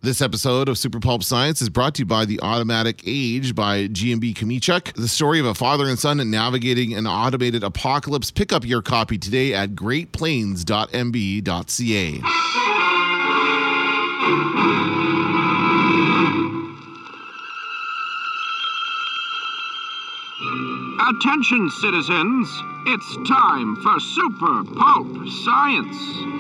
This episode of Super Pulp Science is brought to you by The Automatic Age by GMB Kamichuk. The story of a father and son navigating an automated apocalypse. Pick up your copy today at greatplains.mb.ca. Attention, citizens. It's time for Super Pulp Science.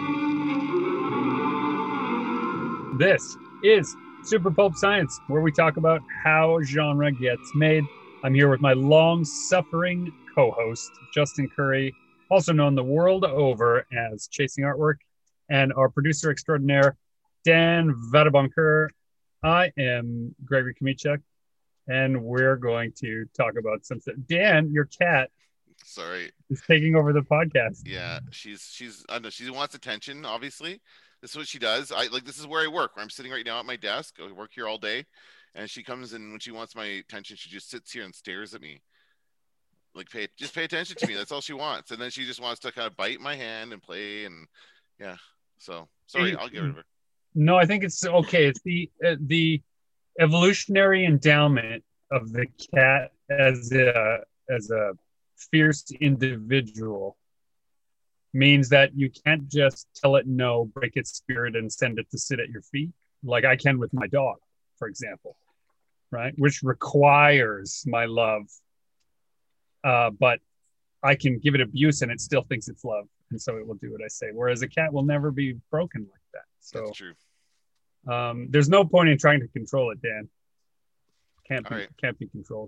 This is Super Pulp Science, where we talk about how genre gets made. I'm here with my long-suffering co-host, Justin Curry, also known the world over as Chasing Artwork, and our producer extraordinaire, Dan Vadabonker. I am Gregory Kamichuk, and we're going to talk about something. Dan, your cat, is taking over the podcast. Yeah, she's I don't know, she wants attention, obviously. This is what she does. This is where I work, where I'm sitting right now at my desk. I work here all day, and she comes in when she wants my attention. She just sits here and stares at me. Just pay attention to me. That's all she wants. And then she just wants to kind of bite my hand and play, and yeah. So sorry, I'll get rid of her. No, I think it's okay. It's the evolutionary endowment of the cat as a fierce individual means that you can't just tell it no, break its spirit, and send it to sit at your feet like I can with my dog, for example, right? Which requires my love. But I can give it abuse and it still thinks it's love. And so it will do what I say. Whereas a cat will never be broken like that. So that's true. There's no point in trying to control it, Dan. Can't be controlled.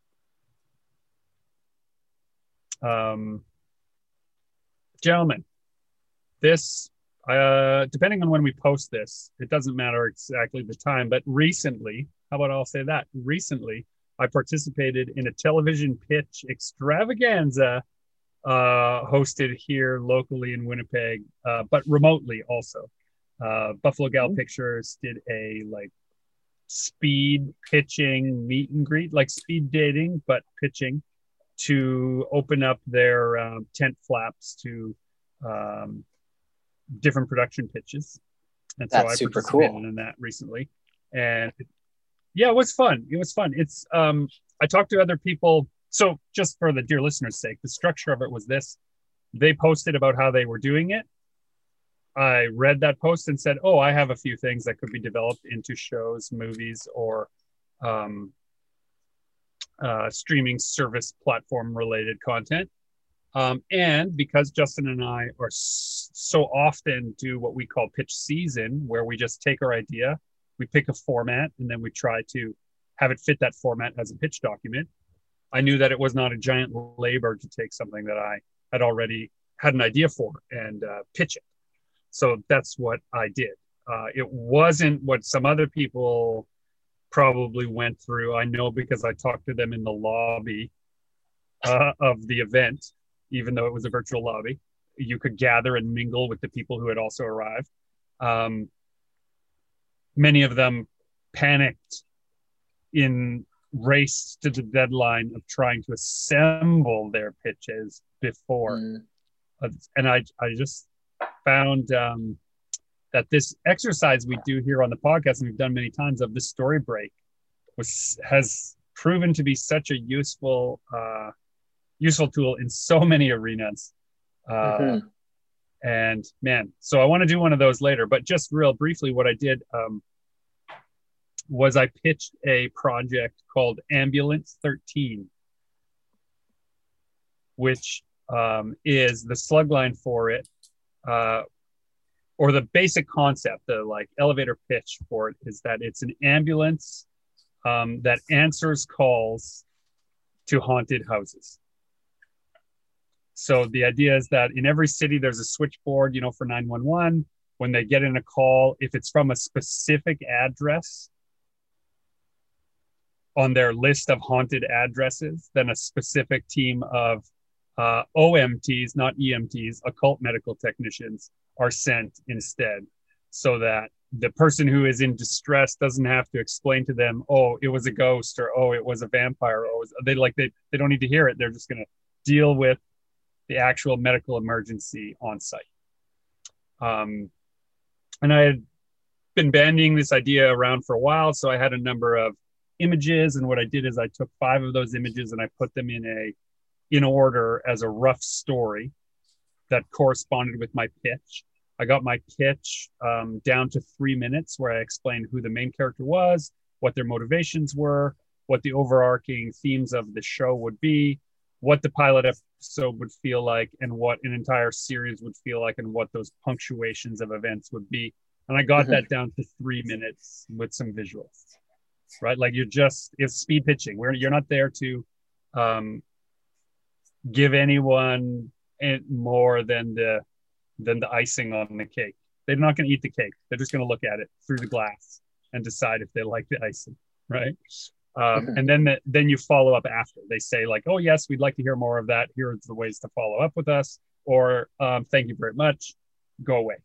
Gentlemen, this, depending on when we post this, it doesn't matter exactly the time, but recently, how about I'll say that? Recently, I participated in a television pitch extravaganza hosted here locally in Winnipeg, but remotely also. Buffalo Gal Pictures did a speed pitching meet and greet, like speed dating, but pitching, to open up their tent flaps to different production pitches. And so I participated in that recently. And it was fun. It's I talked to other people. So just for the dear listeners' sake, the structure of it was this. They posted about how they were doing it. I read that post and said, I have a few things that could be developed into shows, movies, or streaming service platform related content. And because Justin and I are so often do what we call pitch season, where we just take our idea, we pick a format, and then we try to have it fit that format as a pitch document. I knew that it was not a giant labor to take something that I had already had an idea for and pitch it. So that's what I did. It wasn't what some other people probably went through. I know because I talked to them in the lobby of the event, even though it was a virtual lobby. You could gather and mingle with the people who had also arrived. Many of them panicked in race to the deadline of trying to assemble their pitches before. And I just found that this exercise we do here on the podcast, and we've done many times, of the story break, has proven to be such a useful tool in so many arenas. And man, so I want to do one of those later, but just real briefly, what I did was I pitched a project called Ambulance 13, which is the slugline for it, or the basic concept, the elevator pitch for it, is that it's an ambulance that answers calls to haunted houses. So the idea is that in every city, there's a switchboard, for 911. When they get in a call, if it's from a specific address on their list of haunted addresses, then a specific team of OMTs, not EMTs, occult medical technicians, are sent instead, so that the person who is in distress doesn't have to explain to them, it was a ghost, or it was a vampire, or they don't need to hear it. They're just going to deal with the actual medical emergency on site. And I had been bandying this idea around for a while. So I had a number of images, and what I did is I took 5 of those images and I put them in order as a rough story that corresponded with my pitch. I got my pitch down to 3 minutes, where I explained who the main character was, what their motivations were, what the overarching themes of the show would be, what the pilot episode would feel like, and what an entire series would feel like, and what those punctuations of events would be. And I got that down to 3 minutes with some visuals, right? Like it's speed pitching. You're not there to give anyone more than the icing on the cake. They're not going to eat the cake. They're just going to look at it through the glass and decide if they like the icing, right? And then you follow up after. They say like, oh yes, we'd like to hear more of that. Here are the ways to follow up with us, or thank you very much, go away.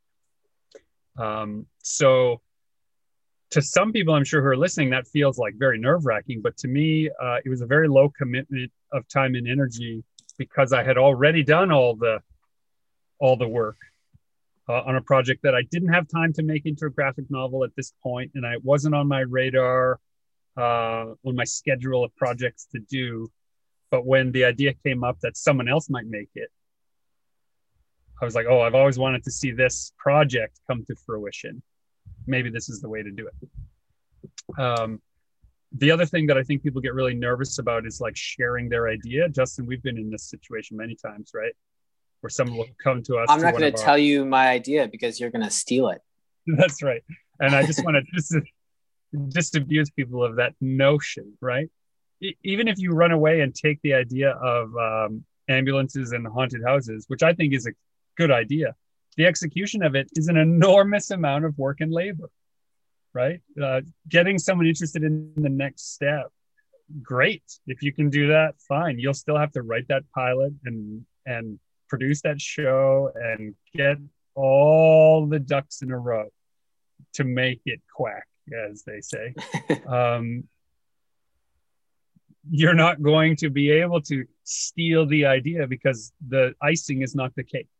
So to some people, I'm sure, who are listening, that feels like very nerve-wracking, but to me, it was a very low commitment of time and energy, because I had already done all the work on a project that I didn't have time to make into a graphic novel at this point, and it wasn't on my radar, on my schedule of projects to do. But when the idea came up that someone else might make it, I was like, oh, I've always wanted to see this project come to fruition. Maybe this is the way to do it. The other thing that I think people get really nervous about is like sharing their idea. Justin, we've been in this situation many times, right? Where someone will come to us. I'm not going to tell you my idea because you're going to steal it. That's right. And I just want to disabuse people of that notion, right? Even if you run away and take the idea of ambulances and haunted houses, which I think is a good idea, the execution of it is an enormous amount of work and labor, right? Getting someone interested in the next step, great. If you can do that, fine. You'll still have to write that pilot and produce that show and get all the ducks in a row to make it quack, as they say. You're not going to be able to steal the idea, because the icing is not the cake.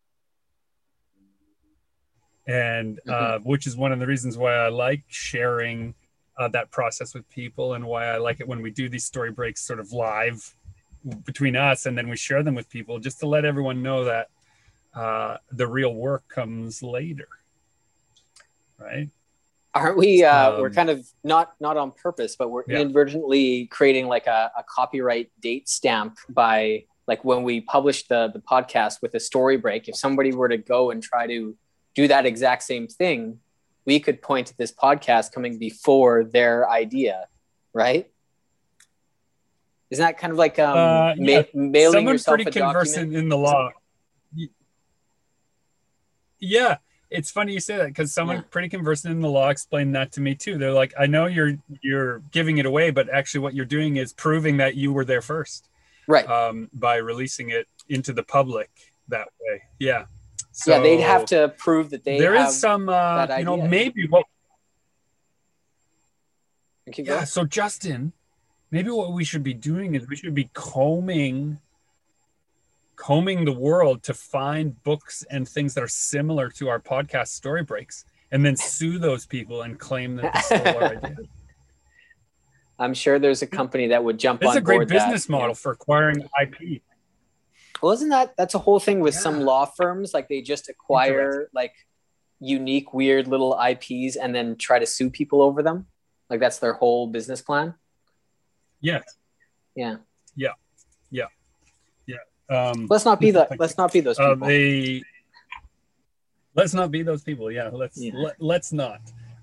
And which is one of the reasons why I like sharing that process with people, and why I like it when we do these story breaks sort of live between us, and then we share them with people, just to let everyone know that the real work comes later, right? Aren't we we're kind of not on purpose, but we're inadvertently creating like a copyright date stamp by, like, when we publish the podcast with a story break. If somebody were to go and try to do that exact same thing, we could point to this podcast coming before their idea, right? Isn't that kind of like mailing someone yourself pretty a conversant document? in the law? Yeah, it's funny you say that, because someone pretty conversant in the law explained that to me too. They're like, I know you're giving it away, but actually what you're doing is proving that you were there first, right? By releasing it into the public that way. Yeah. So yeah, they'd have to prove that there is some, maybe what. Yeah. So Justin, maybe what we should be doing is we should be combing the world to find books and things that are similar to our podcast story breaks, and then sue those people and claim that they stole our idea. I'm sure there's a company that would jump on board. It's a great business model for acquiring IP. Well, that's a whole thing with some law firms. Like, they just acquire like unique, weird little IPs and then try to sue people over them. Like, that's their whole business plan. Yes. Yeah. Yeah. Yeah. Yeah. Let's not be those people. Let's not be those people. Yeah. Let's not.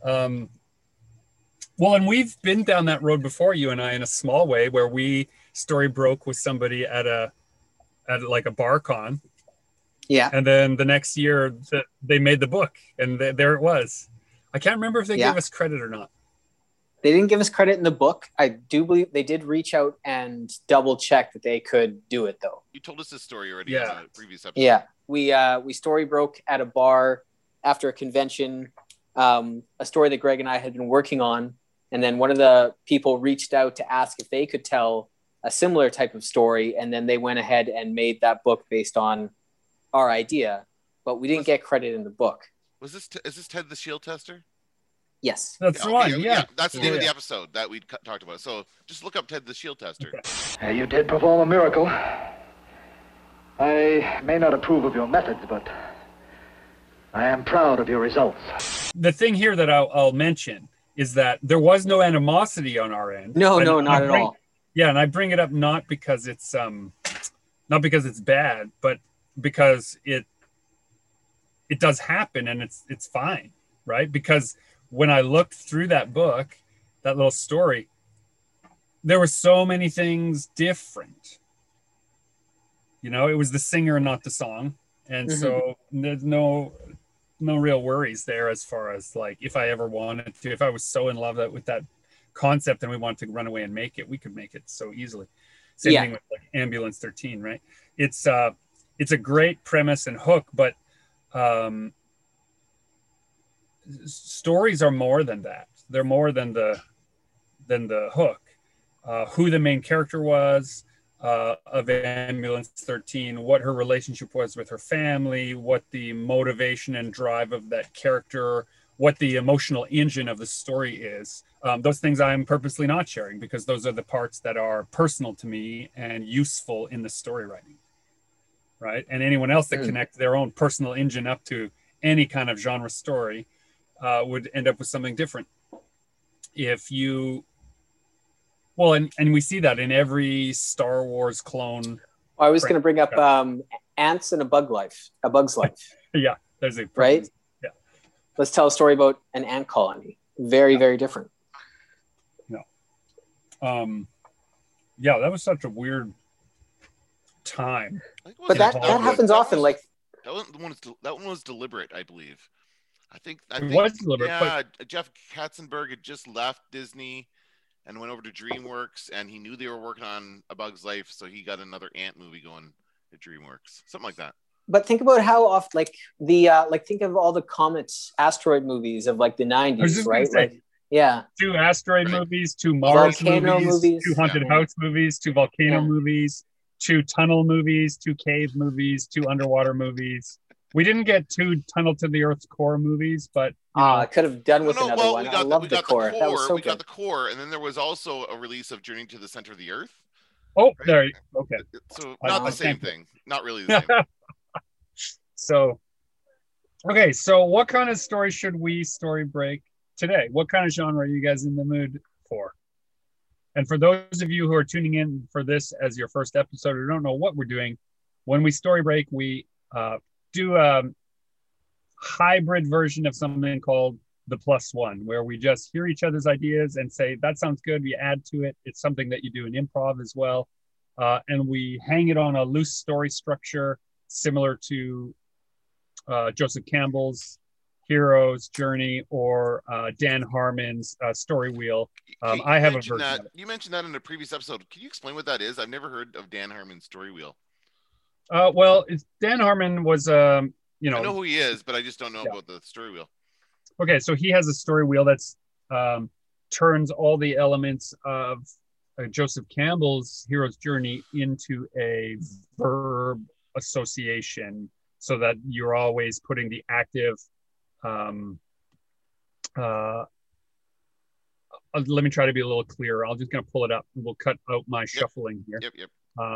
Well, and we've been down that road before, you and I, in a small way, where we story broke with somebody at like a BarCon. Yeah. And then the next year they made the book, and there it was. I can't remember if they gave us credit or not. They didn't give us credit in the book. I do believe they did reach out and double check that they could do it, though. You told us this story already in a previous episode. Yeah. We story broke at a bar after a convention, a story that Greg and I had been working on. And then one of the people reached out to ask if they could tell a similar type of story. And then they went ahead and made that book based on our idea, but we didn't get credit in the book. Is this Ted the Shield Tester? Yes. That's the one. Yeah. That's the name of the episode that we talked about. So just look up Ted the Shield Tester. Okay. You did perform a miracle. I may not approve of your methods, but I am proud of your results. The thing here that I'll mention is that there was no animosity on our end. No, not at all. Yeah, and I bring it up not because it's bad, but because it does happen, and it's fine, right? Because when I looked through that book, that little story, there were so many things different. You know, it was the singer, not the song. And so there's no real worries there as far as like, if I ever wanted to, if I was so in love with that concept and we wanted to run away and make it, we could make it so easily. Same thing with like Ambulance 13, right? It's a great premise and hook, but stories are more than that. They're more than the hook. Who the main character was of Ambulance 13, what her relationship was with her family, what the motivation and drive of that character, what the emotional engine of the story is. Those things I'm purposely not sharing because those are the parts that are personal to me and useful in the story writing, right? And anyone else that connects their own personal engine up to any kind of genre story would end up with something different. If you, well, and we see that in every Star Wars clone. I was going to bring up Ants and a Bug's Life. Yeah, there's a right. Yeah, let's tell a story about an ant colony. Very, very different. No, yeah, that was such a weird time. But that happens often. Like that one was deliberate, I believe. I think it was deliberate. Yeah, Jeff Katzenberg had just left Disney and went over to DreamWorks, and he knew they were working on A Bug's Life, so he got another Ant movie going at DreamWorks, something like that. But think about how often, like the think of all the asteroid movies of like the 90s, right? Like, yeah, 2 asteroid movies, 2 Mars movies, 2 haunted house movies, 2 volcano movies, 2 tunnel movies, 2 cave movies, 2 underwater movies. We didn't get 2 Tunnel to the Earth's Core movies, but I could have done with another one. I love the Core. That was so we got the Core, and then there was also a release of Journey to the Center of the Earth. Oh, right? There. Okay. So not the same thing. Not really the same. So, okay. So, what kind of story should we story break today? What kind of genre are you guys in the mood for? And for those of you who are tuning in for this as your first episode or don't know what we're doing, when we story break, we do a hybrid version of something called the +1, where we just hear each other's ideas and say, that sounds good. We add to it. It's something that you do in improv as well. And we hang it on a loose story structure, similar to Joseph Campbell's Hero's Journey or Dan Harmon's Story Wheel. I have a version of it. You mentioned that in a previous episode. Can you explain what that is? I've never heard of Dan Harmon's Story Wheel. Well, Dan Harmon was, I know who he is, but I just don't know about the Story Wheel. Okay, so he has a story wheel that's turns all the elements of Joseph Campbell's Hero's Journey into a verb association, so that you're always putting the active. Let me try to be a little clearer. I'm just going to pull it up, and we'll cut out my shuffling here. Yep.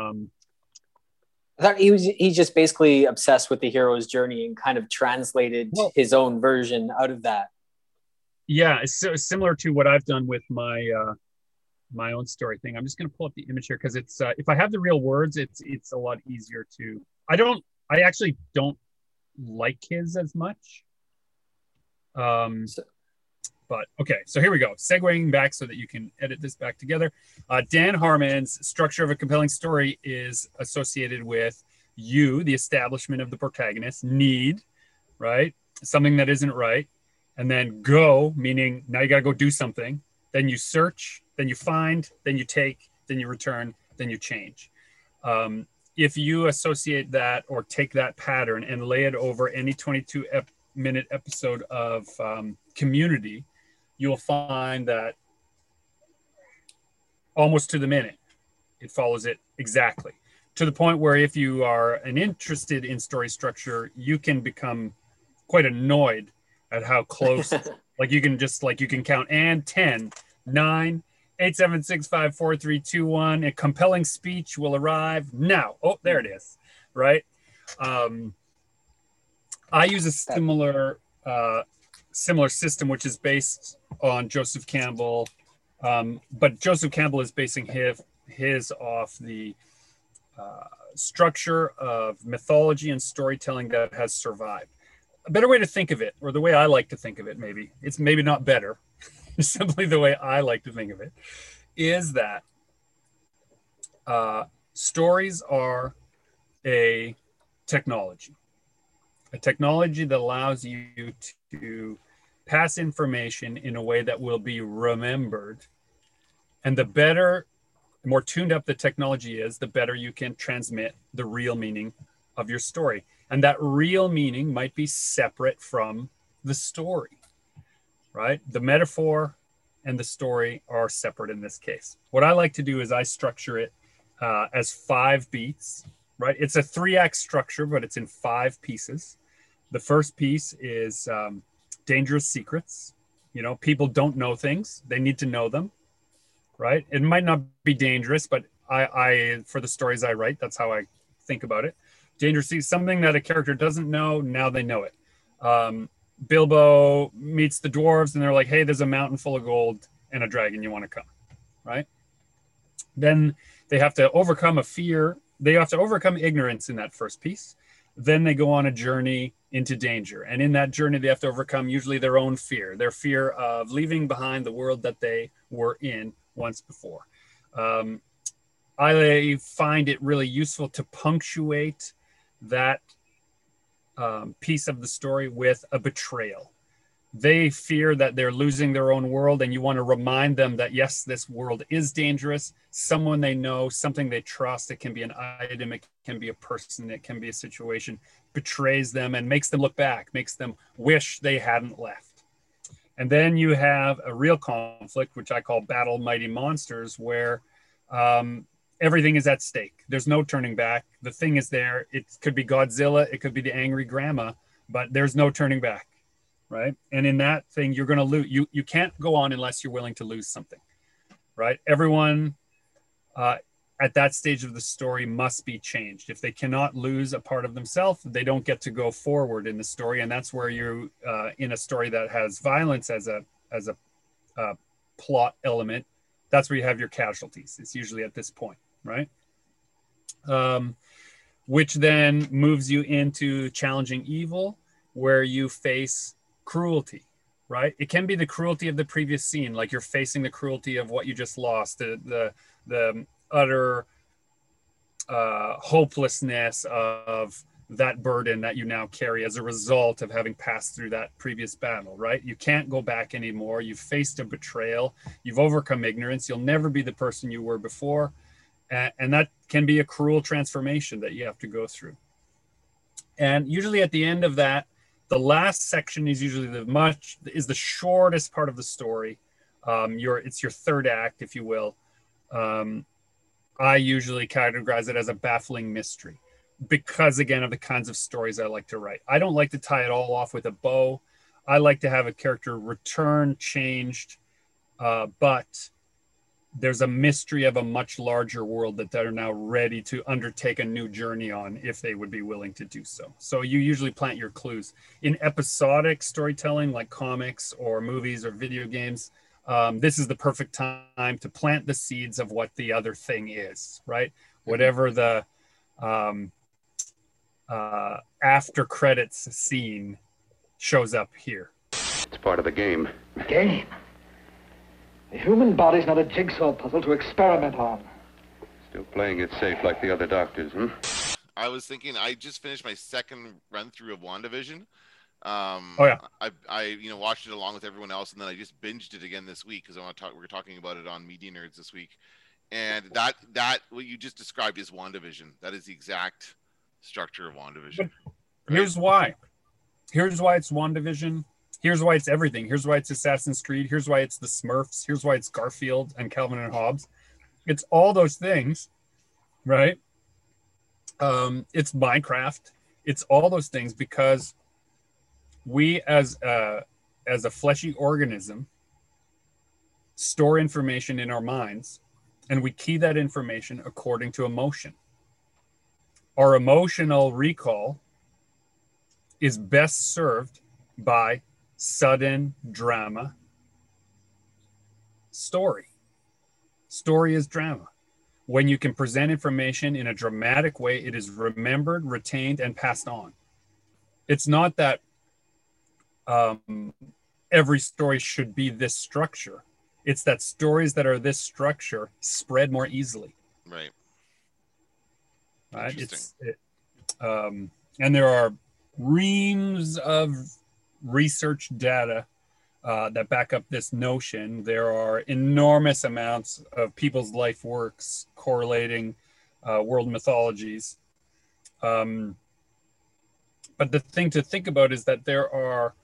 I thought he's just basically obsessed with the hero's journey and kind of translated his own version out of that. Yeah, it's similar to what I've done with my my own story thing. I'm just going to pull up the image here because it's if I have the real words, it's a lot easier to. I actually don't like his as much. But okay, so here we go. Segueing back so that you can edit this back together. Dan Harmon's structure of a compelling story is associated with the establishment of the protagonist, need, right? Something that isn't right. And then go, meaning now you got to go do something. Then you search, then you find, then you take, then you return, then you change. If you associate that or take that pattern and lay it over any 22-minute episode of Community, you'll find that almost to the minute, it follows it exactly. To the point where if you are interested in story structure, you can become quite annoyed at how close. Like you can count and 10, 9, 8, 7, 6, 5, 4, 3, 2, 1. A compelling speech will arrive now. Oh, there it is. Right. I use a similar system, which is based on Joseph Campbell. But Joseph Campbell is basing his off the structure of mythology and storytelling that has survived. A better way to think of it, or the way I like to think of it, maybe it's maybe not better, simply the way I like to think of it, is that stories are a technology that allows you to pass information in a way that will be remembered. And the more tuned up the technology is, the better you can transmit the real meaning of your story. And that real meaning might be separate from the story, right? The metaphor and the story are separate in this case. What I like to do is I structure it as 5 beats, right? It's a 3-act structure, but it's in 5 pieces. The first piece is dangerous secrets. People don't know things. They need to know them, right? It might not be dangerous, but I for the stories I write, that's how I think about it. Dangerous secrets, something that a character doesn't know, now they know it. Bilbo meets the dwarves and they're like, hey, there's a mountain full of gold and a dragon, you want to come, right? Then they have to overcome a fear. They have to overcome ignorance in that first piece. Then they go on a journey into danger. And in that journey, they have to overcome usually their own fear, their fear of leaving behind the world that they were in once before. I find it really useful to punctuate that piece of the story with a betrayal. They fear that they're losing their own world, and you want to remind them that, yes, this world is dangerous. Someone they know, something they trust, it can be an item, it can be a person, it can be a situation, betrays them and makes them look back, makes them wish they hadn't left. And then you have a real conflict, which I call Battle Mighty Monsters, where everything is at stake. There's no turning back. The thing is there. It could be Godzilla, it could be the angry grandma, but there's no turning back. Right. And in that thing, you're going to lose. You can't go on unless you're willing to lose something. Right. Everyone at that stage of the story must be changed. If they cannot lose a part of themselves, they don't get to go forward in the story. And that's where you in a story that has violence as a plot element. That's where you have your casualties. It's usually at this point. Right. Which then moves you into challenging evil, where you face cruelty, right? It can be the cruelty of the previous scene, like you're facing the cruelty of what you just lost, the utter hopelessness of that burden that you now carry as a result of having passed through that previous battle, right? You can't go back anymore. You've faced a betrayal. You've overcome ignorance. You'll never be the person you were before. And that can be a cruel transformation that you have to go through. And usually at the end of that, the last section is usually the shortest part of the story. It's your third act, if you will. I usually categorize it as a baffling mystery because, again, of the kinds of stories I like to write. I don't like to tie it all off with a bow. I like to have a character return changed, but there's a mystery of a much larger world that they're now ready to undertake a new journey on if they would be willing to do so. So you usually plant your clues. In episodic storytelling like comics or movies or video games, this is the perfect time to plant the seeds of what the other thing is, right? Whatever the after credits scene shows up here. It's part of the game. Game? The human body's not a jigsaw puzzle to experiment on. Still playing it safe like the other doctors, hmm? I was thinking, I just finished my second run through of WandaVision. Oh yeah. I watched it along with everyone else, and then I just binged it again this week because we're talking about it on Media Nerds this week. And that what you just described is WandaVision. That is the exact structure of WandaVision. Right? Here's why. Here's why it's WandaVision. Here's why it's everything. Here's why it's Assassin's Creed. Here's why it's the Smurfs. Here's why it's Garfield and Calvin and Hobbes. It's all those things, right? It's Minecraft. It's all those things because we as a fleshy organism store information in our minds, and we key that information according to emotion. Our emotional recall is best served by sudden drama. Story is drama. When you can present information in a dramatic way, it is remembered, retained, and passed on. It's not that every story should be this structure. It's that stories that are this structure spread more easily. Right. And there are reams of research data that back up this notion. There are enormous amounts of people's life works correlating world mythologies. But the thing to think about is that there are,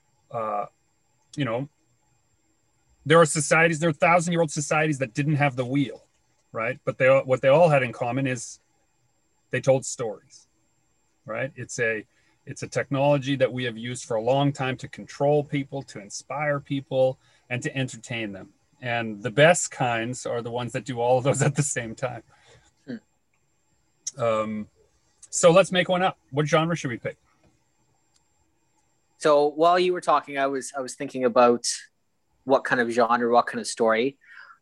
there are societies, there are 1,000-year-old societies that didn't have the wheel, right? But what they all had in common is they told stories, right? It's a technology that we have used for a long time to control people, to inspire people, and to entertain them. And the best kinds are the ones that do all of those at the same time. So let's make one up. What genre should we pick? So while you were talking, I was thinking about what kind of genre, what kind of story.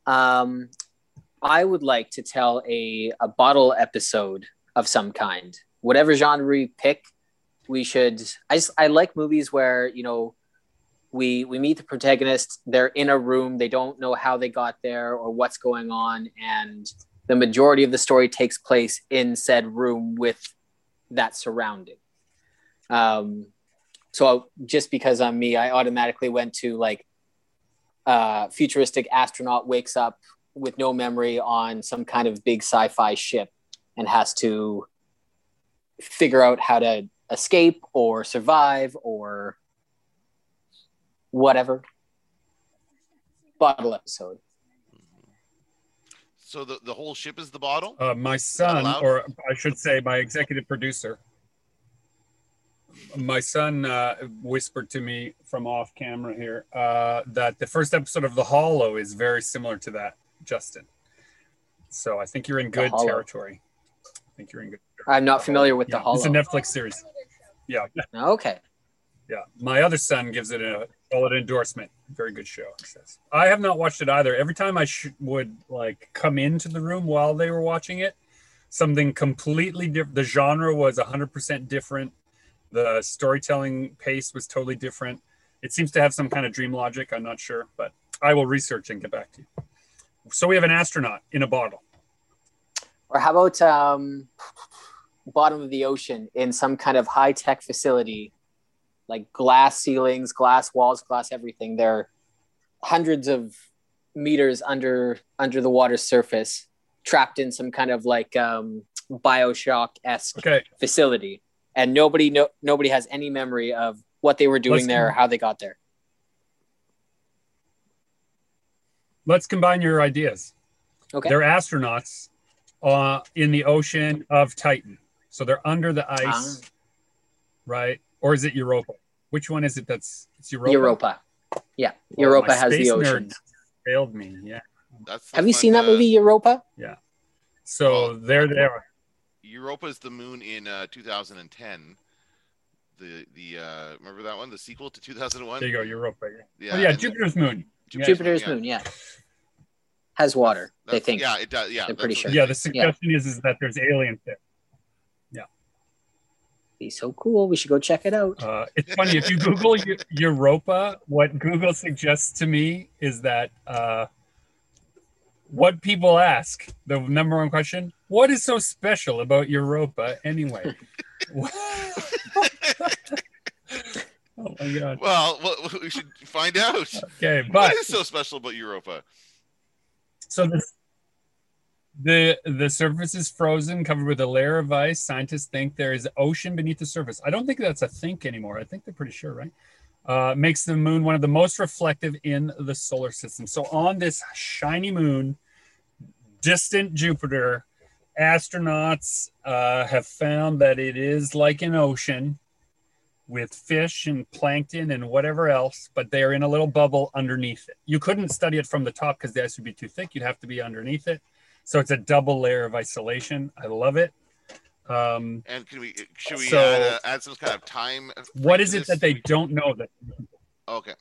I would like to tell a bottle episode of some kind. Whatever genre we pick, we should. I like movies where we meet the protagonist. They're in a room. They don't know how they got there or what's going on, and the majority of the story takes place in said room with that surrounding. So just because I'm me, I automatically went to like futuristic astronaut wakes up with no memory on some kind of big sci-fi ship and has to figure out how to escape or survive or whatever. Bottle episode. So the whole ship is the bottle? My son, or I should say my executive producer, my son whispered to me from off camera here that the first episode of The Hollow is very similar to that, Justin. So I think you're in good territory. I'm not familiar with The Hollow. It's a Netflix series. Yeah. Okay. Yeah. My other son gives it a solid endorsement. Very good show, he says. I have not watched it either. Every time I would like come into the room while they were watching it, something completely different. The genre was 100% different. The storytelling pace was totally different. It seems to have some kind of dream logic. I'm not sure, but I will research and get back to you. So we have an astronaut in a bottle. Or how about bottom of the ocean in some kind of high-tech facility, like glass ceilings, glass walls, glass everything. They're hundreds of meters under the water surface, trapped in some kind of like Bioshock-esque facility. And nobody has any memory of what they were doing there or how they got there. Let's combine your ideas. Okay. They're astronauts in the ocean of Titan. So they're under the ice, right? Or is it Europa? Which one is it? It's Europa? Europa. Yeah. Europa has the ocean. Failed me. Yeah. Have you seen that movie, Europa? Yeah. So they're there. Europa is the moon in 2010. The remember that one? The sequel to 2001? There you go, Europa. Yeah. Oh, yeah, Jupiter's moon. Jupiter's moon, yeah. Has water, they think. Yeah, it does. Yeah. They're pretty sure. Yeah, the suggestion is that there's aliens there. Yeah. Be so cool. We should go check it out. It's funny, if you Google Europa, what Google suggests to me is that what people ask, the number one question, what is so special about Europa anyway? Oh my God. Well, we should find out. Okay, but what is so special about Europa? So the surface is frozen, covered with a layer of ice. Scientists think there is ocean beneath the surface. I don't think that's a think anymore. I think they're pretty sure, right? Makes the moon one of the most reflective in the solar system. So on this shiny moon, distant Jupiter, astronauts have found that it is like an ocean. with fish and plankton and whatever else, but they're in a little bubble underneath it. You couldn't study it from the top because the ice would be too thick. You'd have to be underneath it. So it's a double layer of isolation. I love it. And should we add some kind of time? What is it that they don't know that? Okay.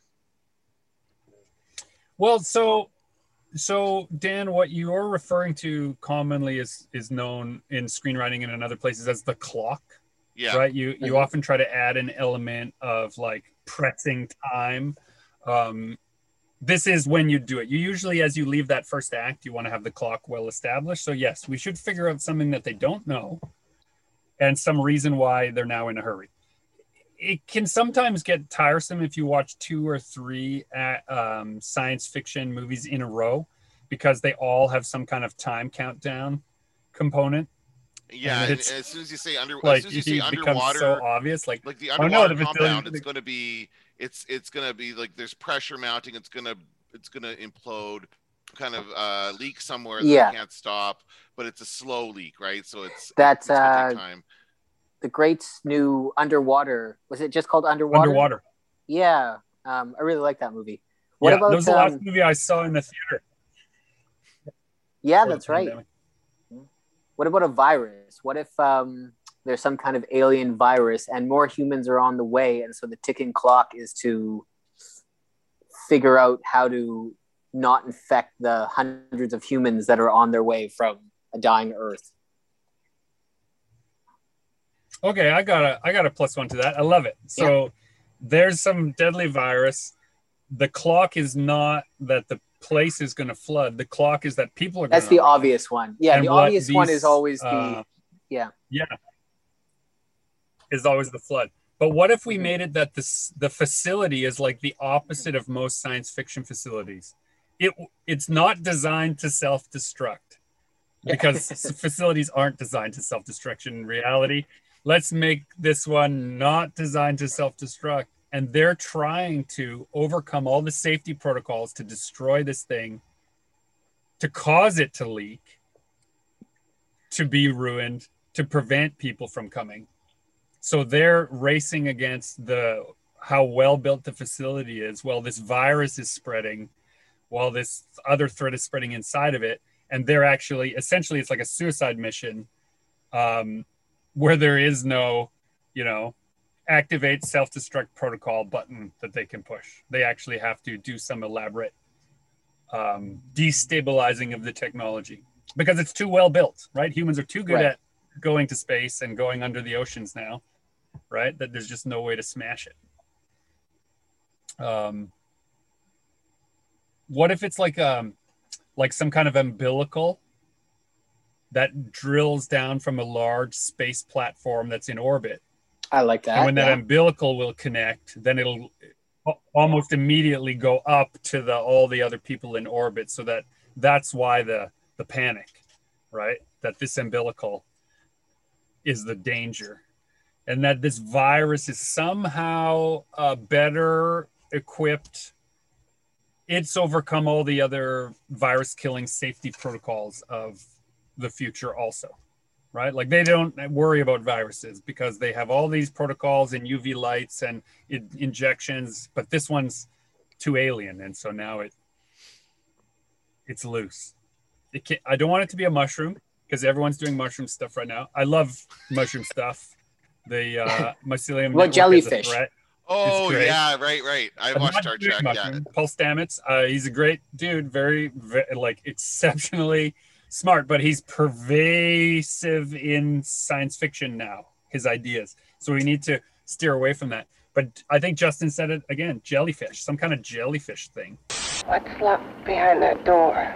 Well, so Dan, what you're referring to commonly is known in screenwriting and in other places as the clock. Yeah. Right. You often try to add an element of like pressing time. This is when you do it. You usually, as you leave that first act, you want to have the clock well established. So yes, we should figure out something that they don't know and some reason why they're now in a hurry. It can sometimes get tiresome if you watch 2 or 3 science fiction movies in a row because they all have some kind of time countdown component. Yeah, and as soon as you say underwater, so obvious. Like the underwater compound, it's going to be like there's pressure mounting. It's gonna implode, kind of leak somewhere that you can't stop. But it's a slow leak, right? So it's gonna take time. The great new Underwater. Was it just called Underwater? Underwater. Yeah, I really like that movie. What about that was the last movie I saw in the theater? Yeah, that's right. Pandemic. What about a virus? What if there's some kind of alien virus and more humans are on the way, and so the ticking clock is to figure out how to not infect the hundreds of humans that are on their way from a dying Earth? Okay, I got a +1 to that. I love it. So there's some deadly virus. The clock is not that the place is going to flood. The clock is that people are going to. That's the obvious one. Yeah, and the obvious one is always the is always the flood. But what if we made it that the facility is like the opposite of most science fiction facilities? It's not designed to self-destruct because facilities aren't designed to self-destruct in reality. Let's make this one not designed to self-destruct. And they're trying to overcome all the safety protocols to destroy this thing, to cause it to leak, to be ruined, to prevent people from coming. So they're racing against how well built the facility is while this virus is spreading, while this other threat is spreading inside of it. And they're actually, essentially, it's like a suicide mission where there is no, activate self-destruct protocol button that they can push. They actually have to do some elaborate destabilizing of the technology because it's too well built, right? Humans are too good at going to space and going under the oceans now, right? That there's just no way to smash it. What if it's like some kind of umbilical that drills down from a large space platform that's in orbit? I like that. And when that umbilical will connect, then it'll almost immediately go up to all the other people in orbit. So that's why the panic, right? That this umbilical is the danger. And that this virus is somehow better equipped. It's overcome all the other virus killing safety protocols of the future also. Right? Like they don't worry about viruses because they have all these protocols and UV lights and injections, but this one's too alien. And so now it's loose. I don't want it to be a mushroom because everyone's doing mushroom stuff right now. I love mushroom stuff. The mycelium. What jellyfish? Oh yeah, right. I watched Star Trek. Yeah. Paul Stamets, he's a great dude, very like exceptionally smart, but he's pervasive in science fiction now, his ideas. So we need to steer away from that. But I think Justin said it again, jellyfish, some kind of jellyfish thing. What's locked behind that door?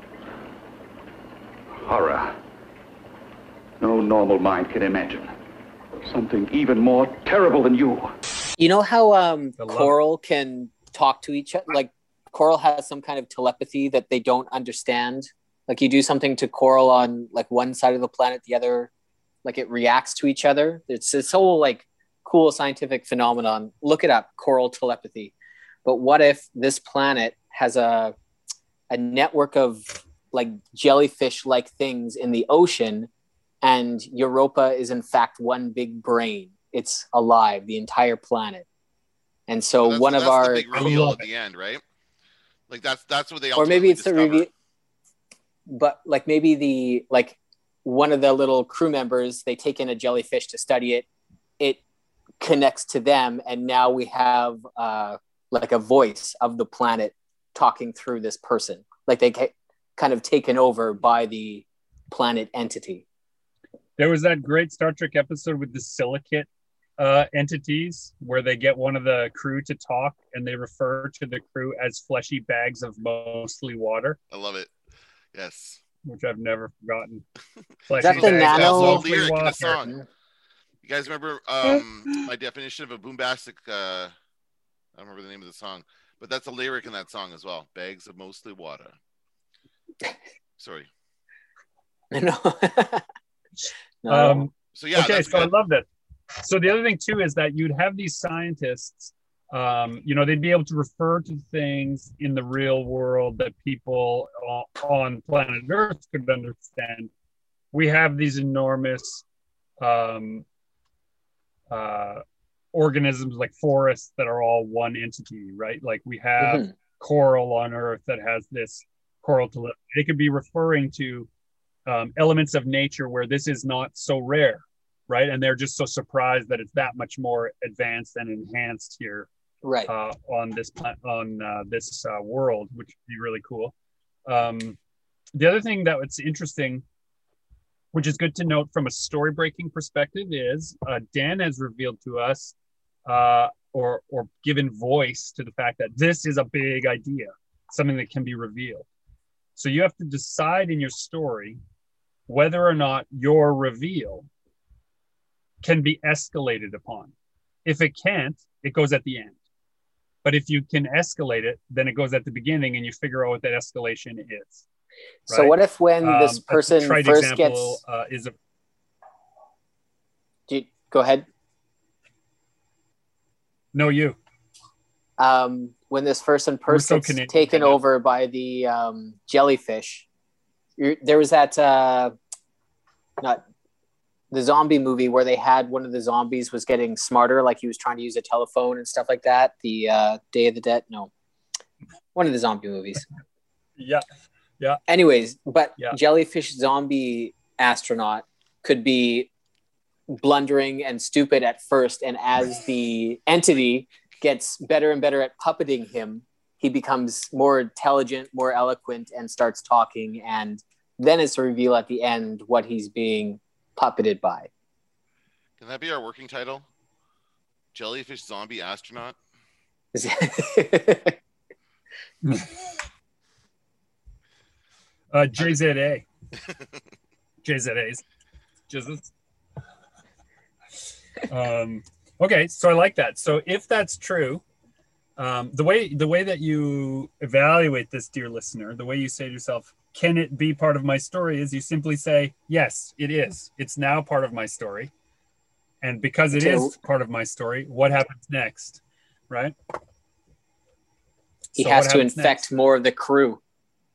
Horror. No normal mind can imagine. Something even more terrible than you. You know how coral can talk to each other? Like coral has some kind of telepathy that they don't understand. Like you do something to coral on like one side of the planet, the other, like it reacts to each other. It's this whole like cool scientific phenomenon. Look it up, coral telepathy. But what if this planet has a network of like jellyfish-like things in the ocean, and Europa is in fact one big brain, it's alive, the entire planet. And so one of that's our the big reveal at the end, right? Like that's what they or maybe it's discover. the reveal, but like maybe one of the little crew members, they take in a jellyfish to study it. It connects to them, and now we have like a voice of the planet talking through this person. Like they kind of taken over by the planet entity. There was that great Star Trek episode with the silicate entities where they get one of the crew to talk and they refer to the crew as fleshy bags of mostly water. I love it. Yes. Which I've never forgotten. Is that the nano lyric in the song? You guys remember my definition of a boombastic? I don't remember the name of the song, but that's a lyric in that song as well. Bags of mostly water. Sorry. No. So yeah. Okay, so good. I love that. So the other thing too is that you'd have these scientists. They'd be able to refer to things in the real world that people on planet Earth could understand. We have these enormous organisms like forests that are all one entity, right? Like we have coral on Earth that has this coral to live. They could be referring to elements of nature where this is not so rare, right? And they're just so surprised that it's that much more advanced and enhanced here, right? On this world, which would be really cool. The other thing that it's interesting, which is good to note from a story breaking perspective, is Dan has revealed to us or given voice to the fact that this is a big idea, something that can be revealed. So you have to decide in your story whether or not your reveal can be escalated upon. If it can't, it goes at the end. But if you can escalate it, then it goes at the beginning and you figure out what that escalation is. Right? So what if when this person first gets... Go ahead. No, you. When this person gets taken over by the jellyfish, there was that not the zombie movie where they had one of the zombies was getting smarter, like he was trying to use a telephone and stuff like that. The Day of the Dead, one of the zombie movies. Yeah. Anyways, but jellyfish zombie astronaut could be blundering and stupid at first, and as the entity gets better and better at puppeting him, he becomes more intelligent, more eloquent, and starts talking, and then it's to reveal at the end what he's being puppeted by. Can that be our working title? Jellyfish zombie astronaut? JZA. JZAs. Jesus. Okay, so I like that. So if that's true, the way that you evaluate this, dear listener, the way you say to yourself, can it be part of my story, is you simply say, yes, it is. It's now part of my story. And because it is part of my story, what happens next? Right? He has to infect more of the crew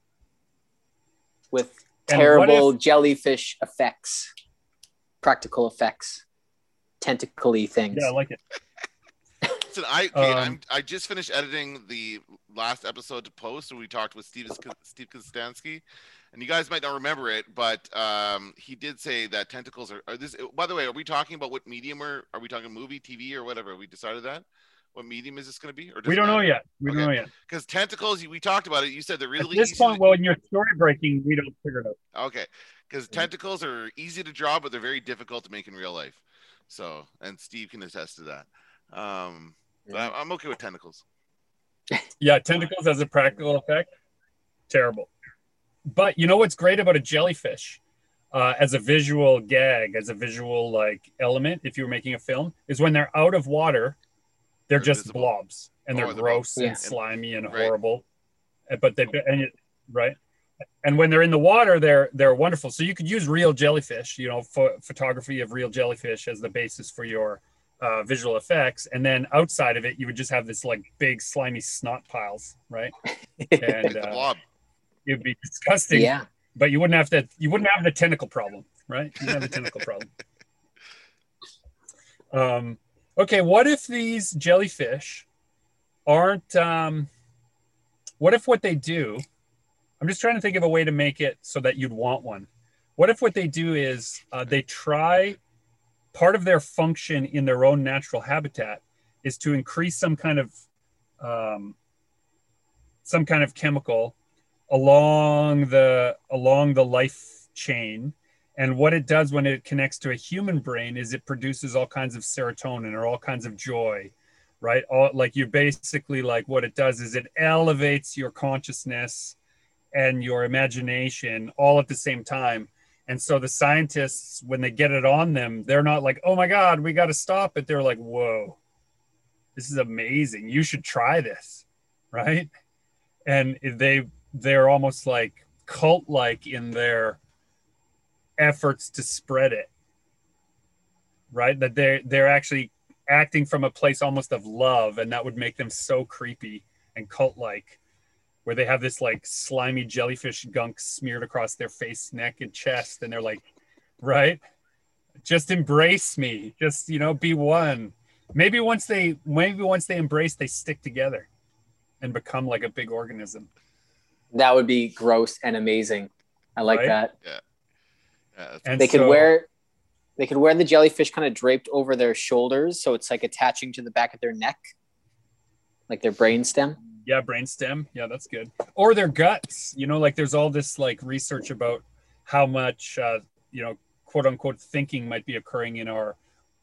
with terrible jellyfish effects, practical effects, tentacle-y things. Yeah, I like it. Listen, I just finished editing the last episode to post, and we talked with Steve Kostansky, and you guys might not remember it, but he did say that tentacles are this. By the way, are we talking about what medium are we talking movie, TV, or whatever? We decided that. What medium is this going to be? Or we don't know yet. We don't know yet. Because tentacles, we talked about it. You said they're really at this point. Well, in your story breaking, we don't figure it out. Okay, because tentacles are easy to draw, but they're very difficult to make in real life. So, and Steve can attest to that. But I'm okay with tentacles. Yeah, tentacles as a practical effect, terrible. But you know what's great about a jellyfish as a visual gag, as a visual element, if you were making a film, is when they're out of water, they're just visible blobs, and they're gross and slimy and horrible. But right. And when they're in the water, they're wonderful. So you could use real jellyfish, photography of real jellyfish as the basis for your visual effects, and then outside of it, you would just have this big slimy snot piles, right? And it'd be disgusting. Yeah. But you wouldn't have the tentacle problem, right? You wouldn't have the tentacle problem. Okay, what if these jellyfish aren't, what if what they do, I'm just trying to think of a way to make it so that you'd want one. What if what they do is they try, part of their function in their own natural habitat is to increase some kind of chemical along the life chain. And what it does when it connects to a human brain is it produces all kinds of serotonin or all kinds of joy, right? Like you basically, like what it does is it elevates your consciousness and your imagination all at the same time. And so the scientists, when they get it on them, they're not like, oh my God, we got to stop it. They're like, whoa, this is amazing. You should try this, right? And they're almost like cult-like in their efforts to spread it, right? That they're actually acting from a place almost of love, and that would make them so creepy and cult-like, where they have this like slimy jellyfish gunk smeared across their face, neck, and chest, and they're like, right, just embrace me, just, you know, be one. Maybe once they embrace, they stick together and become like a big organism. That would be gross and amazing. I like that. Yeah. And they could wear the jellyfish kind of draped over their shoulders, so it's like attaching to the back of their neck, like their brainstem. Yeah, brainstem. Yeah, that's good. Or their guts. You know, like there's all this like research about how much you know, quote unquote thinking might be occurring in our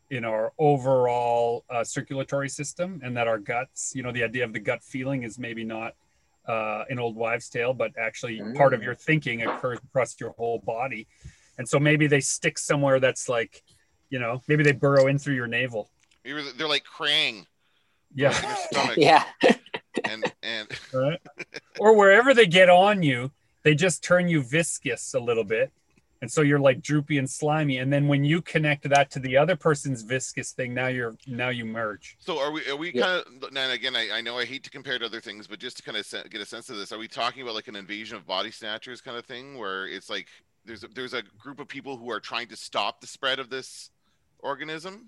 overall circulatory system, and that our guts, you know, the idea of the gut feeling is maybe not an old wives' tale, but actually part of your thinking occurs across your whole body. And so maybe they stick somewhere that's like, you know, maybe they burrow in through your navel. They're like Krang. Yeah. Like your stomach. Yeah. and right. Or wherever they get on you, they just turn you viscous a little bit. And so you're like droopy and slimy. And then when you connect that to the other person's viscous thing, now you merge. So are we kind of, and again, I know I hate to compare to other things, but just to kind of get a sense of this, are we talking about like an invasion of body snatchers kind of thing, where it's like there's a group of people who are trying to stop the spread of this organism?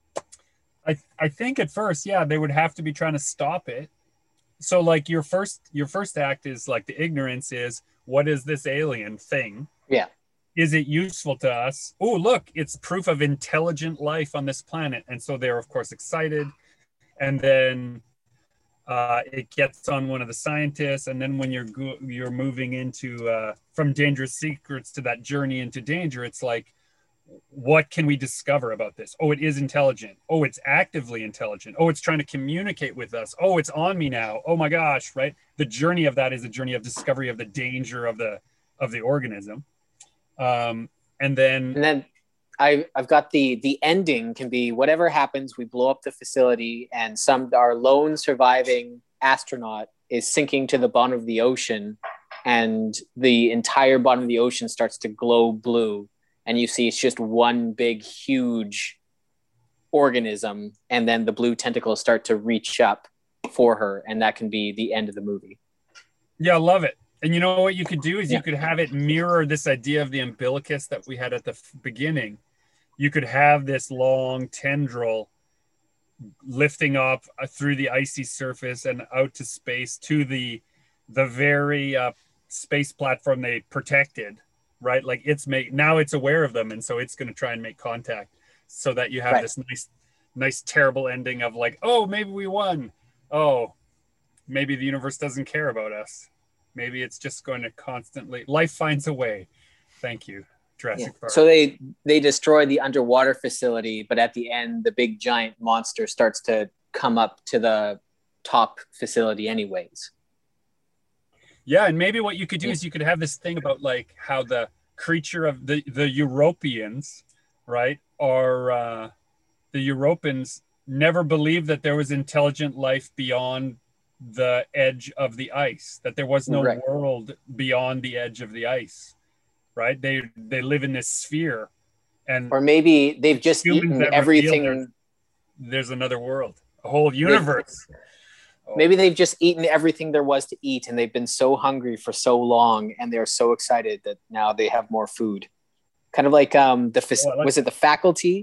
I think at first, yeah, they would have to be trying to stop it. So like your first act is like the ignorance is, what is this alien thing? Yeah. Is it useful to us? Oh, look, it's proof of intelligent life on this planet. And so they're of course excited. And then it gets on one of the scientists, and then when you're moving into from dangerous secrets to that journey into danger, it's like, what can we discover about this? Oh, it is intelligent. Oh, it's actively intelligent. Oh, it's trying to communicate with us. Oh, it's on me now. Oh my gosh, right? The journey of that is a journey of discovery of the danger of the organism. And then I've got the ending can be whatever happens, we blow up the facility, and our lone surviving astronaut is sinking to the bottom of the ocean, and the entire bottom of the ocean starts to glow blue, and you see it's just one big huge organism, and then the blue tentacles start to reach up for her, and that can be the end of the movie. Yeah, I love it. And you know what you could do is you could have it mirror this idea of the umbilicus that we had at the beginning. You could have this long tendril lifting up through the icy surface and out to space to the very space platform they protected, right? Like now it's aware of them, and so it's going to try and make contact, so that you have this nice terrible ending of like, oh, maybe we won. Oh, maybe the universe doesn't care about us. Maybe it's just going to constantly, life finds a way. Thank you, Jurassic Park. So they destroy the underwater facility, but at the end, the big giant monster starts to come up to the top facility anyways. Yeah, and maybe what you could do is you could have this thing about like how the creature of the Europeans, right, are the Europeans never believed that there was intelligent life beyond the edge of the ice, that there was no world beyond the edge of the ice, right? They live in this sphere, and or maybe they've just eaten everything. There's another world, a whole universe. Maybe they've just eaten everything there was to eat, and they've been so hungry for so long, and they're so excited that now they have more food. Kind of like was it The Faculty,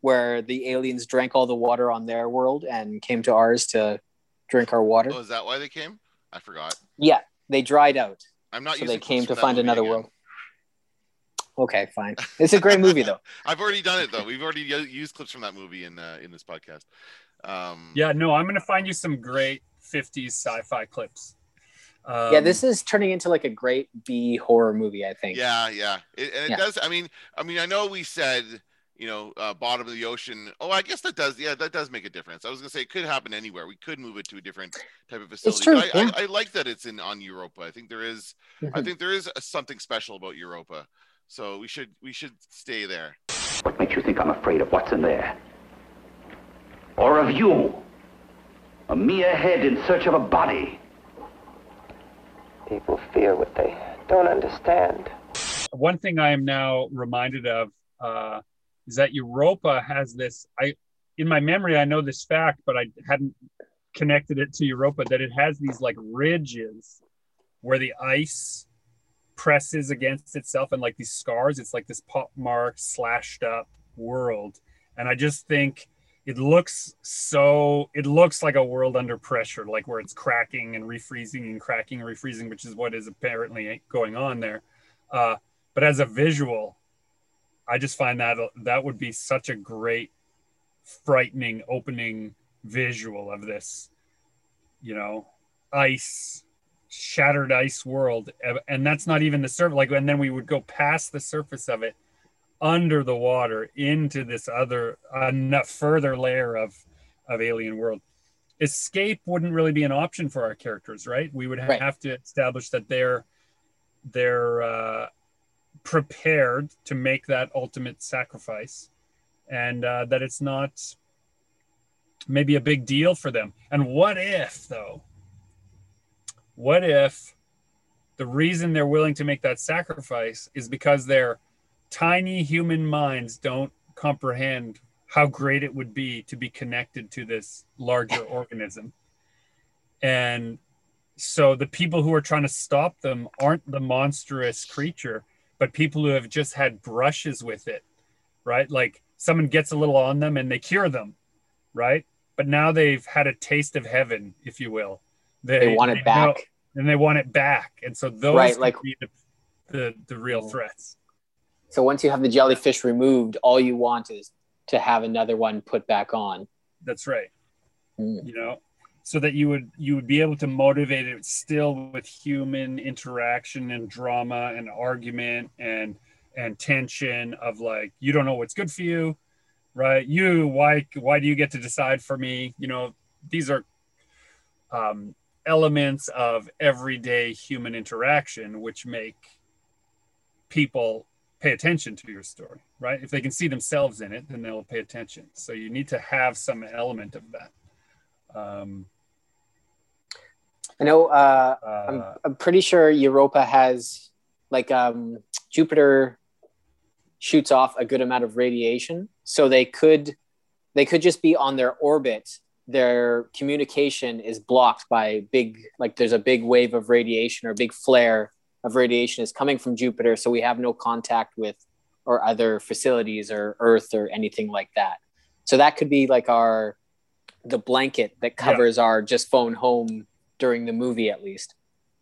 where the aliens drank all the water on their world and came to ours to drink our water. Oh, is that why they came? I forgot. Yeah, they dried out. I'm not so using they came clips to from that find movie another again. world. Okay, fine. It's a great movie, though. I've already done it, though. We've already used clips from that movie in this podcast. Yeah, no, I'm going to find you some great 50s sci-fi clips. Yeah, this is turning into like a great B horror movie, I think. Yeah. It does. I mean, I know we said, bottom of the ocean. Oh, I guess that does. Yeah, that does make a difference. I was gonna say it could happen anywhere. We could move it to a different type of facility. It's true. But I like that it's on Europa. I think there is. I think there is something special about Europa. So we should stay there. What makes you think I'm afraid of what's in there? Or of you? A mere head in search of a body. People fear what they don't understand. One thing I am now reminded of is that Europa has this. In my memory, I know this fact, but I hadn't connected it to Europa, that it has these like ridges where the ice presses against itself and like these scars. It's like this pockmarked, slashed up world, and I just think it looks like a world under pressure, like where it's cracking and refreezing and cracking and refreezing, which is what is apparently going on there. But as a visual, I just find that would be such a great, frightening opening visual of this, shattered ice world. And that's not even the surface. Like, and then we would go past the surface of it, under the water, into this other further layer of alien world. Escape wouldn't really be an option for our characters, right? We would have to establish that they're prepared to make that ultimate sacrifice, and that it's not maybe a big deal for them. And what if the reason they're willing to make that sacrifice is because their tiny human minds don't comprehend how great it would be to be connected to this larger organism. And so the people who are trying to stop them aren't the monstrous creature, but people who have just had brushes with it, right? Like someone gets a little on them and they cure them, right? But now they've had a taste of heaven, if you will. They want it back. And they want it back. And so those could be the real threats. So once you have the jellyfish removed, all you want is to have another one put back on. That's right. So that you would be able to motivate it still with human interaction and drama and argument and tension of like, you don't know what's good for you, right? Why do you get to decide for me? These are elements of everyday human interaction which make people pay attention to your story, right? If they can see themselves in it, then they'll pay attention. So you need to have some element of that. I know. I'm pretty sure Europa has like Jupiter shoots off a good amount of radiation, so they could just be on their orbit. Their communication is blocked by there's a big wave of radiation or a big flare of radiation is coming from Jupiter, so we have no contact with or other facilities or Earth or anything like that. So that could be like the blanket that covers our just phone home during the movie, at least.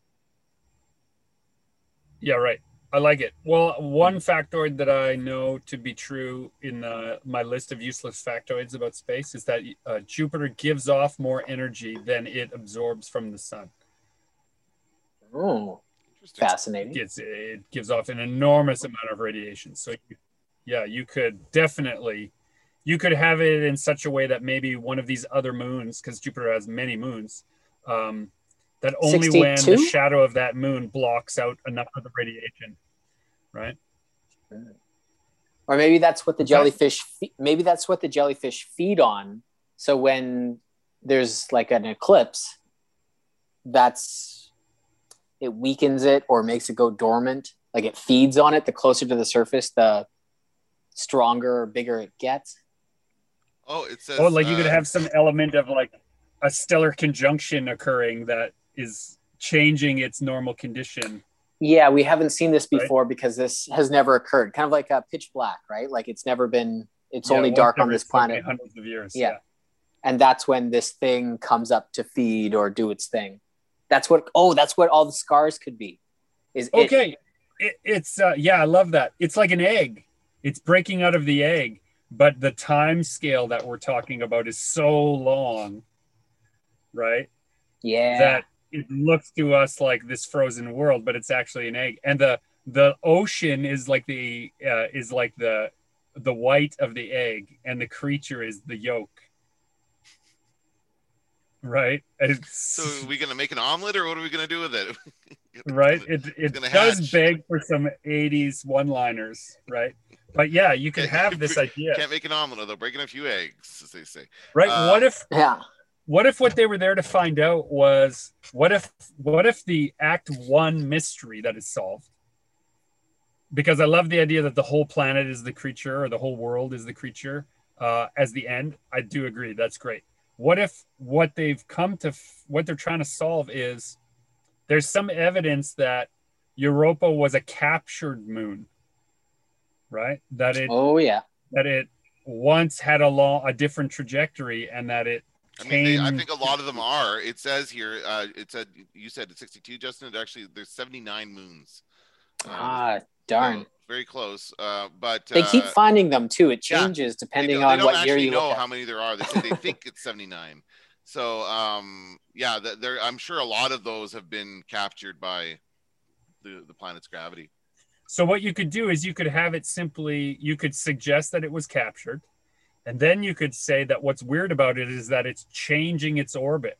Yeah, right. I like it. Well, one factoid that I know to be true in my list of useless factoids about space is that Jupiter gives off more energy than it absorbs from the sun. Oh, fascinating. It gives off an enormous amount of radiation. So, you could have it in such a way that maybe one of these other moons, because Jupiter has many moons, that only 62? when the shadow of that moon blocks out enough of the radiation, right? Or maybe that's what the jellyfish. Maybe that's what the jellyfish feed on. So when there's like an eclipse, it weakens it or makes it go dormant. Like it feeds on it. The closer to the surface, the stronger or bigger it gets. Oh, it says. Oh, like you could have some element of like a stellar conjunction occurring that is changing its normal condition. Yeah, we haven't seen this before, right? Because this has never occurred. Kind of like a pitch black, right? Like it's never been it's only dark on this planet. Hundreds of years. Yeah. And that's when this thing comes up to feed or do its thing. That's what all the scars could be. It's I love that. It's like an egg. It's breaking out of the egg, but the time scale that we're talking about is so long, right? Yeah. That it looks to us like this frozen world, but it's actually an egg. And the ocean is like the white of the egg, and the creature is the yolk. Right? So are we gonna make an omelet, or what are we gonna do with it? Right? It does beg for some 80s one-liners, right? But yeah, you could have this idea. Can't make an omelet, though. Breaking a few eggs, as they say. Right? What if what they were there to find out was what if the Act 1 mystery that is solved? Because I love the idea that the whole planet is the creature, or the whole world is the creature as the end. I do agree. That's great. What if what they're trying to solve is there's some evidence that Europa was a captured moon, right? That it once had a different trajectory, and that it I think a lot of them are. It says here, you said it's 62, Justin. Actually, there's 79 moons. Darn. So very close. But they keep finding them too. It changes depending on what year you look at. They don't actually know how many there are. They say they think it's 79. So I'm sure a lot of those have been captured by the planet's gravity. So what you could do is you could have it you could suggest that it was captured, and then you could say that what's weird about it is that it's changing its orbit.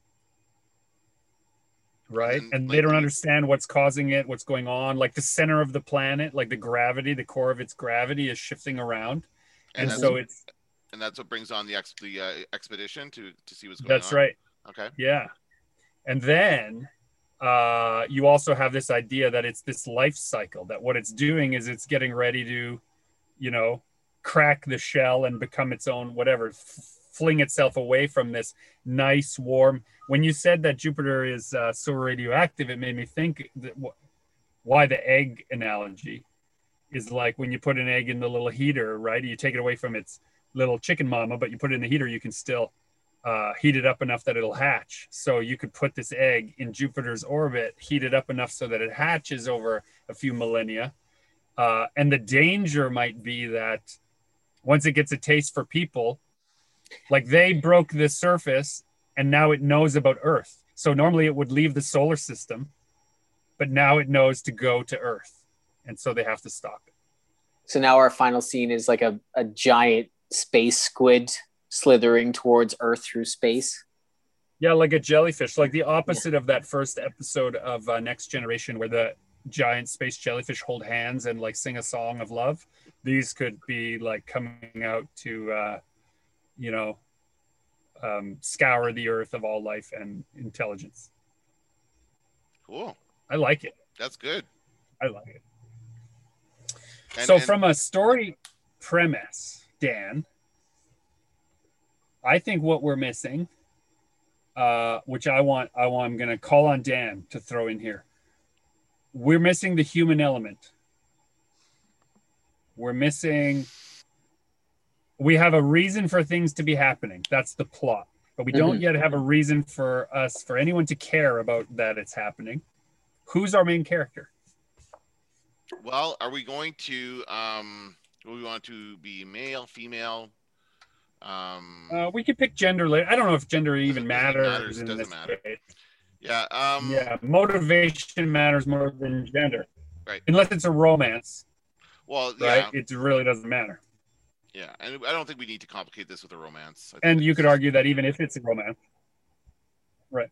Right. And they don't understand what's causing it, what's going on. Like the center of the planet, like the core of its gravity is shifting around. And that's what brings on the expedition to see what's going on. That's right. Okay. Yeah. And then you also have this idea that it's this life cycle, that what it's doing is it's getting ready to, crack the shell and become its own, whatever, fling itself away from this nice, warm. When you said that Jupiter is so radioactive, it made me think that why the egg analogy is like when you put an egg in the little heater, right? You take it away from its little chicken mama, but you put it in the heater, you can still heat it up enough that it'll hatch. So you could put this egg in Jupiter's orbit, heat it up enough so that it hatches over a few millennia. And the danger might be that once it gets a taste for people, like they broke the surface and now it knows about Earth. So normally it would leave the solar system, but now it knows to go to Earth. And so they have to stop it. So now our final scene is like a giant space squid slithering towards Earth through space. Yeah, like a jellyfish, like the opposite of that first episode of Next Generation, where the giant space jellyfish hold hands and like sing a song of love. These could be like coming out to, scour the Earth of all life and intelligence. Cool. I like it. That's good. I like it. From a story premise, Dan, I think what we're missing, which I'm going to call on Dan to throw in here. We're missing the human element. We have a reason for things to be happening. That's the plot. But we don't yet have a reason for anyone to care about that it's happening. Who's our main character? Well, are we going to, we want to be male, female? We could pick gender later. I don't know if gender even matters. It doesn't matter. Case. Yeah. Motivation matters more than gender. Right. Unless it's a romance. Well, right? It really doesn't matter. Yeah, and I don't think we need to complicate this with a romance. And you could argue that even if it's a romance. Right.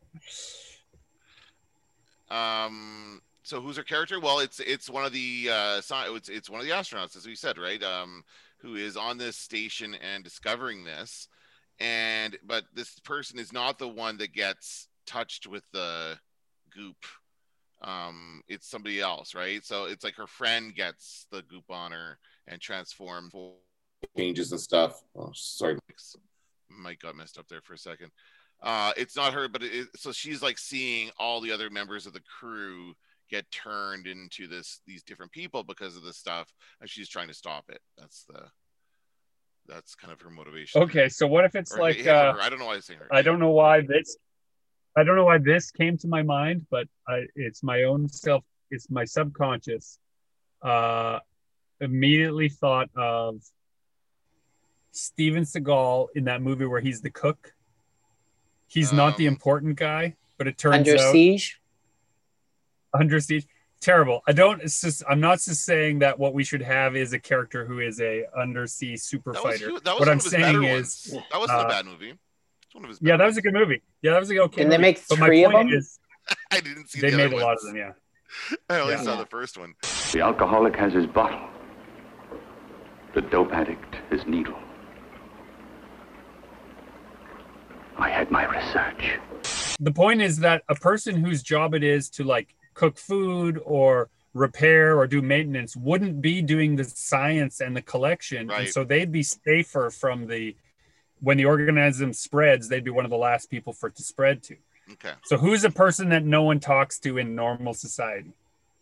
So who's her character? Well, it's one of the it's one of the astronauts, as we said, right? Who is on this station and discovering this, but this person is not the one that gets touched with the goop. It's somebody else, right? So it's like her friend gets the goop on her and transforms, changes and stuff. Oh, sorry, Mike got messed up there for a second. It's not her, but so she's like seeing all the other members of the crew get turned into these different people because of this stuff, and she's trying to stop it. That's kind of her motivation. Okay, so what if it's Or like him or her. I don't know why I say her. I don't know why this came to my mind, but it's my own self. It's my subconscious. Immediately thought of Steven Seagal in that movie where he's the cook. He's not the important guy, but it turns Under out Siege. Under Siege. Terrible. I'm not just saying that what we should have is a character who is a undersea super fighter. What I'm saying is that wasn't a bad movie. One of his that was a good movie. Yeah, that was a okay. Can they make three of them? I didn't see. They made a lot of them. Yeah. I only saw the first one. The alcoholic has his bottle. The dope addict his needle. I had my research. The point is that a person whose job it is to like cook food or repair or do maintenance wouldn't be doing the science and the collection. Right. And so they'd be safer from when the organism spreads, they'd be one of the last people for it to spread to. Okay. So who's a person that no one talks to in normal society?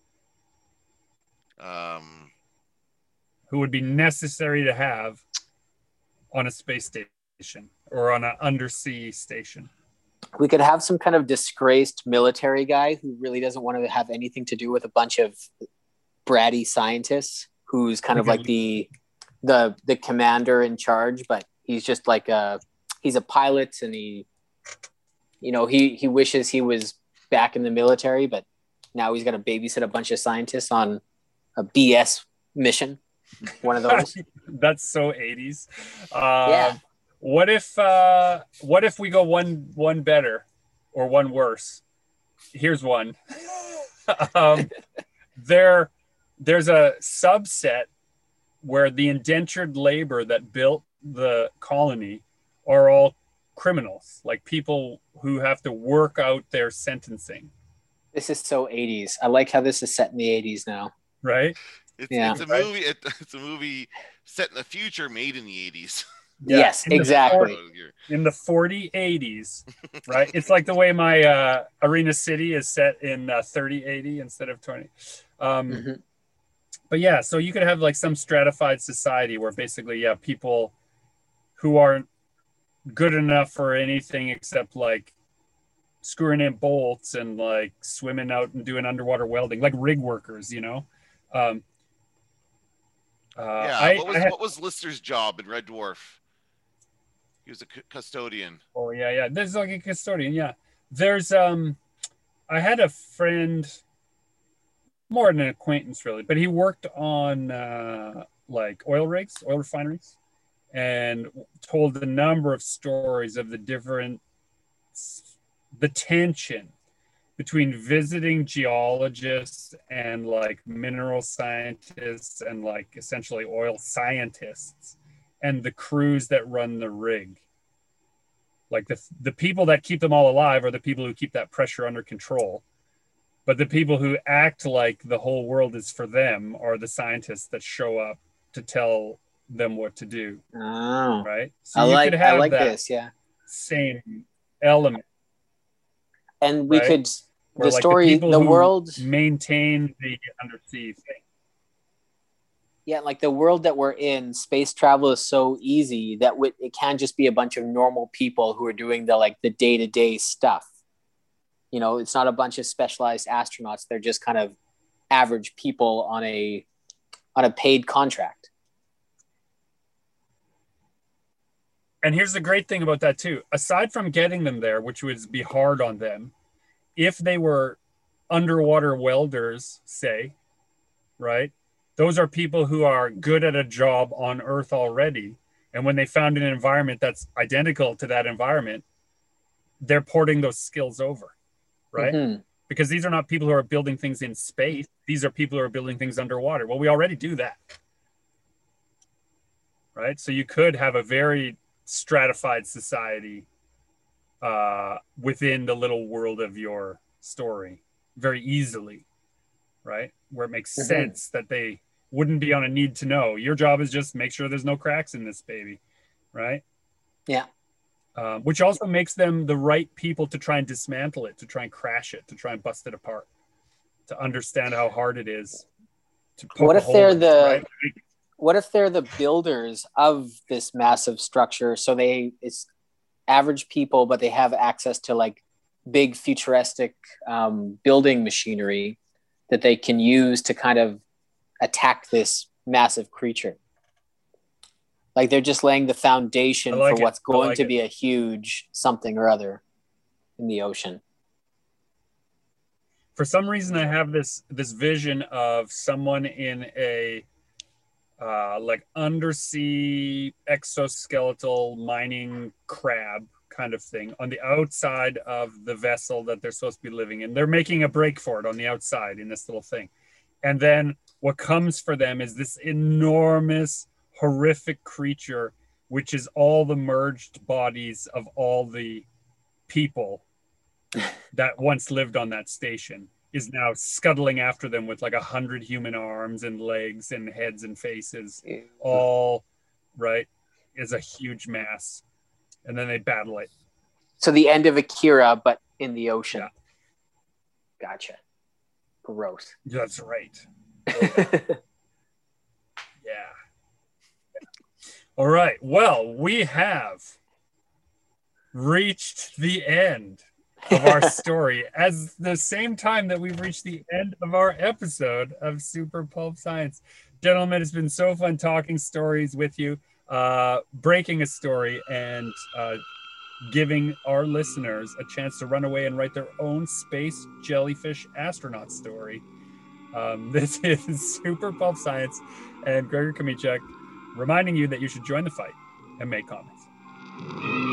Who would be necessary to have on a space station or on an undersea station? We could have some kind of disgraced military guy who really doesn't want to have anything to do with a bunch of bratty scientists, who's kind of like the commander in charge, but he's just like he's a pilot, and he wishes he was back in the military, but now he's got to babysit a bunch of scientists on a BS mission. One of those. That's so 80s. Yeah. What if we go one better or one worse? Here's one. There's a subset where the indentured labor that built the colony are all criminals, like people who have to work out their sentencing. This is so 80s. I like how this is set in the 80s now. Right? It's a movie. It's a movie set in the future, made in the 80s. Yeah, yes, exactly. In the 80s, right? It's like the way my Arena City is set in 3080 instead of 20. But yeah, so you could have like some stratified society where basically, people who aren't good enough for anything except like screwing in bolts and like swimming out and doing underwater welding, like rig workers, what was Lister's job in Red Dwarf? He was a custodian. Oh yeah. There's like a custodian. Yeah. There's I had a friend, more than an acquaintance really, but he worked on like oil rigs, oil refineries, and told a number of stories of the tension between visiting geologists and like mineral scientists and like essentially oil scientists and the crews that run the rig. Like the people that keep them all alive are the people who keep that pressure under control. But the people who act like the whole world is for them are the scientists that show up to tell them what to do. Oh, right. So I like this. Yeah. Same element. And we could, where, the story, the world maintain the undersea thing. Yeah, like the world that we're in, space travel is so easy that it can just be a bunch of normal people who are doing the day-to-day stuff. It's not a bunch of specialized astronauts. They're just kind of average people on a paid contract. And here's the great thing about that too. Aside from getting them there, which would be hard on them, if they were underwater welders, say, right? Those are people who are good at a job on Earth already. And when they found an environment that's identical to that environment, they're porting those skills over, right? Mm-hmm. Because these are not people who are building things in space. These are people who are building things underwater. Well, we already do that, right? So you could have a very stratified society within the little world of your story very easily, right? Where it makes sense that they wouldn't be on a need to know. Your job is just make sure there's no cracks in this baby, right? Yeah. Which also makes them the right people to try and dismantle it, to try and crash it, to try and bust it apart, to understand how hard it is to poke what if they're what if they're the builders of this massive structure? So it's average people, but they have access to like big futuristic building machinery that they can use to kind of attack this massive creature. Like they're just laying the foundation for what's going to be a huge something or other in the ocean. For some reason, I have this vision of someone in a like undersea exoskeletal mining crab kind of thing on the outside of the vessel that they're supposed to be living in. They're making a break for it on the outside in this little thing. And then what comes for them is this enormous, horrific creature, which is all the merged bodies of all the people that once lived on that station, is now scuttling after them with like 100 human arms and legs and heads and faces, all right, is a huge mass. And then they battle it. So the end of Akira, but in the ocean. Yeah. Gotcha. Gross. That's right. Yeah. All right. Well, we have reached the end of our story as the same time that we've reached the end of our episode of Super Pulp Science. Gentlemen, it's been so fun talking stories with you, breaking a story and giving our listeners a chance to run away and write their own space jellyfish astronaut story. This is Super Pulp Science and Gregor Kmiechek reminding you that you should join the fight and make comments.